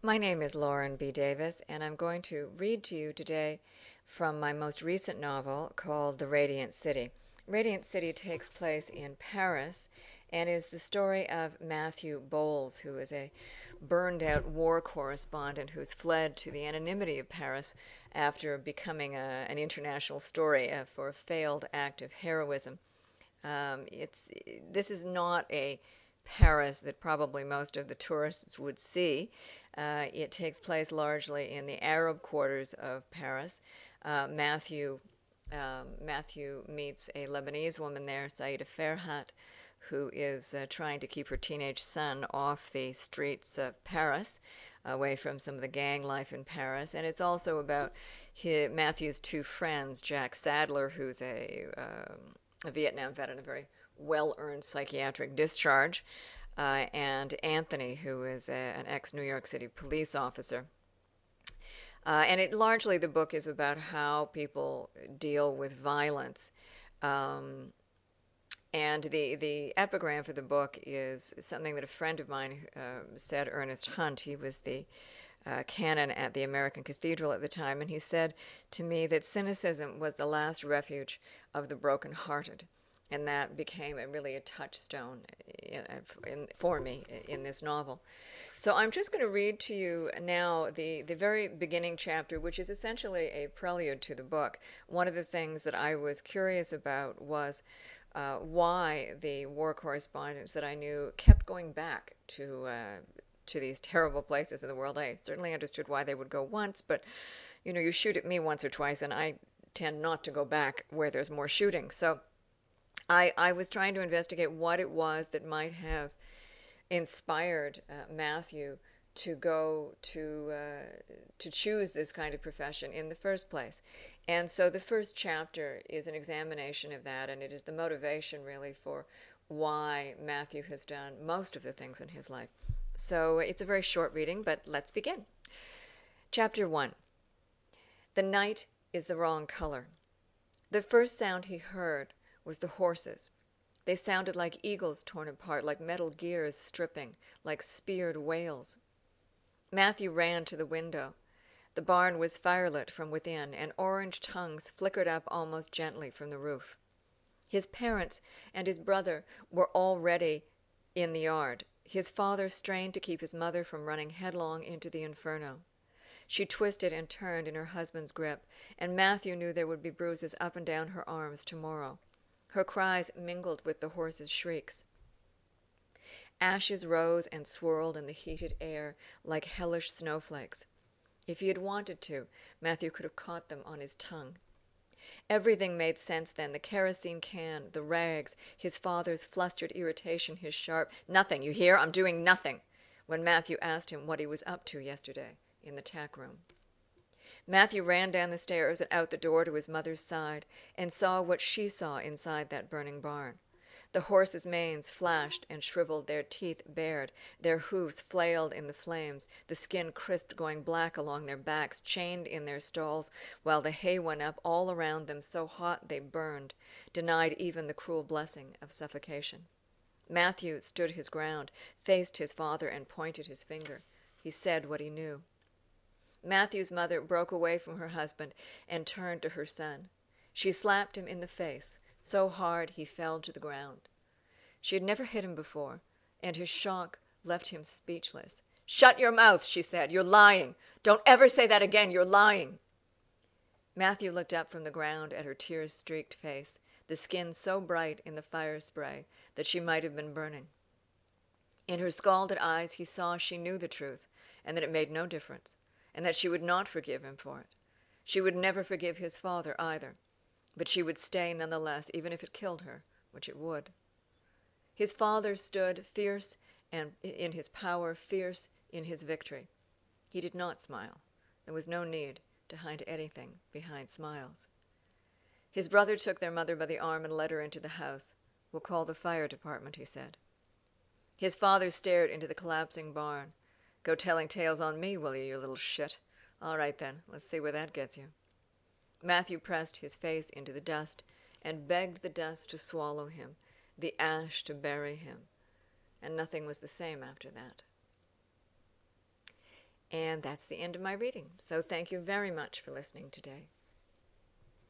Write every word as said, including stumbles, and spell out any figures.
My name is Lauren B. Davis, and I'm going to read to you today from my most recent novel called The Radiant City. Radiant City takes place in Paris and is the story of Matthew Bowles, who is a burned out war correspondent who's fled to the anonymity of Paris after becoming a, an international story uh, for a failed act of heroism. Um, it's this is not a Paris that probably most of the tourists would see. Uh, it takes place largely in the Arab quarters of Paris. Uh, Matthew um, Matthew meets a Lebanese woman there, Saida Ferhat, who is uh, trying to keep her teenage son off the streets of Paris, away from some of the gang life in Paris. And it's also about his, Matthew's two friends, Jack Sadler, who's a um, a Vietnam vet and a very well-earned psychiatric discharge, uh, and Anthony, who is a, an ex-New York City police officer. Uh, and it largely, the book is about how people deal with violence. Um, and the, the epigram for the book is something that a friend of mine uh, said, Ernest Hunt. He was the uh, canon at the American Cathedral at the time, and he said to me that cynicism was the last refuge of the brokenhearted. And that became a, really a touchstone in, in, for me in this novel. So I'm just going to read to you now the, the very beginning chapter, which is essentially a prelude to the book. One of the things that I was curious about was uh, why the war correspondents that I knew kept going back to uh, to these terrible places in the world. I certainly understood why they would go once, but you know, you shoot at me once or twice, and I tend not to go back where there's more shooting. So I, I was trying to investigate what it was that might have inspired uh, Matthew to go to uh, to choose this kind of profession in the first place. And so the first chapter is an examination of that, and it is the motivation really for why Matthew has done most of the things in his life. So it's a very short reading, but let's begin. Chapter one. The night is the wrong color. The first sound he heard was the horses. They sounded like eagles torn apart, like metal gears stripping, like speared whales. Matthew ran to the window. The barn was firelit from within, and orange tongues flickered up almost gently from the roof. His parents and his brother were already in the yard. His father strained to keep his mother from running headlong into the inferno. She twisted and turned in her husband's grip, and Matthew knew there would be bruises up and down her arms tomorrow. Her cries mingled with the horses' shrieks. Ashes rose and swirled in the heated air like hellish snowflakes. If he had wanted to, Matthew could have caught them on his tongue. Everything made sense then, the kerosene can, the rags, his father's flustered irritation, his sharp, "Nothing, you hear? I'm doing nothing," when Matthew asked him what he was up to yesterday in the tack room. Matthew ran down the stairs and out the door to his mother's side and saw what she saw inside that burning barn. The horses' manes flashed and shriveled, their teeth bared, their hoofs flailed in the flames, the skin crisped, going black along their backs, chained in their stalls, while the hay went up all around them so hot they burned, denied even the cruel blessing of suffocation. Matthew stood his ground, faced his father, and pointed his finger. He said what he knew. Matthew's mother broke away from her husband and turned to her son. She slapped him in the face, so hard he fell to the ground. She had never hit him before, and his shock left him speechless. "Shut your mouth," she said. "You're lying. Don't ever say that again. You're lying." Matthew looked up from the ground at her tear-streaked face, the skin so bright in the fire spray that she might have been burning. In her scalded eyes he saw she knew the truth, and that it made no difference, and that she would not forgive him for it. She would never forgive his father either, but she would stay nonetheless, even if it killed her, which it would. His father stood fierce and in his power, fierce in his victory. He did not smile. There was no need to hide anything behind smiles. His brother took their mother by the arm and led her into the house. "We'll call the fire department," he said. His father stared into the collapsing barn. "Go telling tales on me, will you, you little shit? All right then, let's see where that gets you." Matthew pressed his face into the dust and begged the dust to swallow him, the ash to bury him, and nothing was the same after that. And that's the end of my reading. So thank you very much for listening today.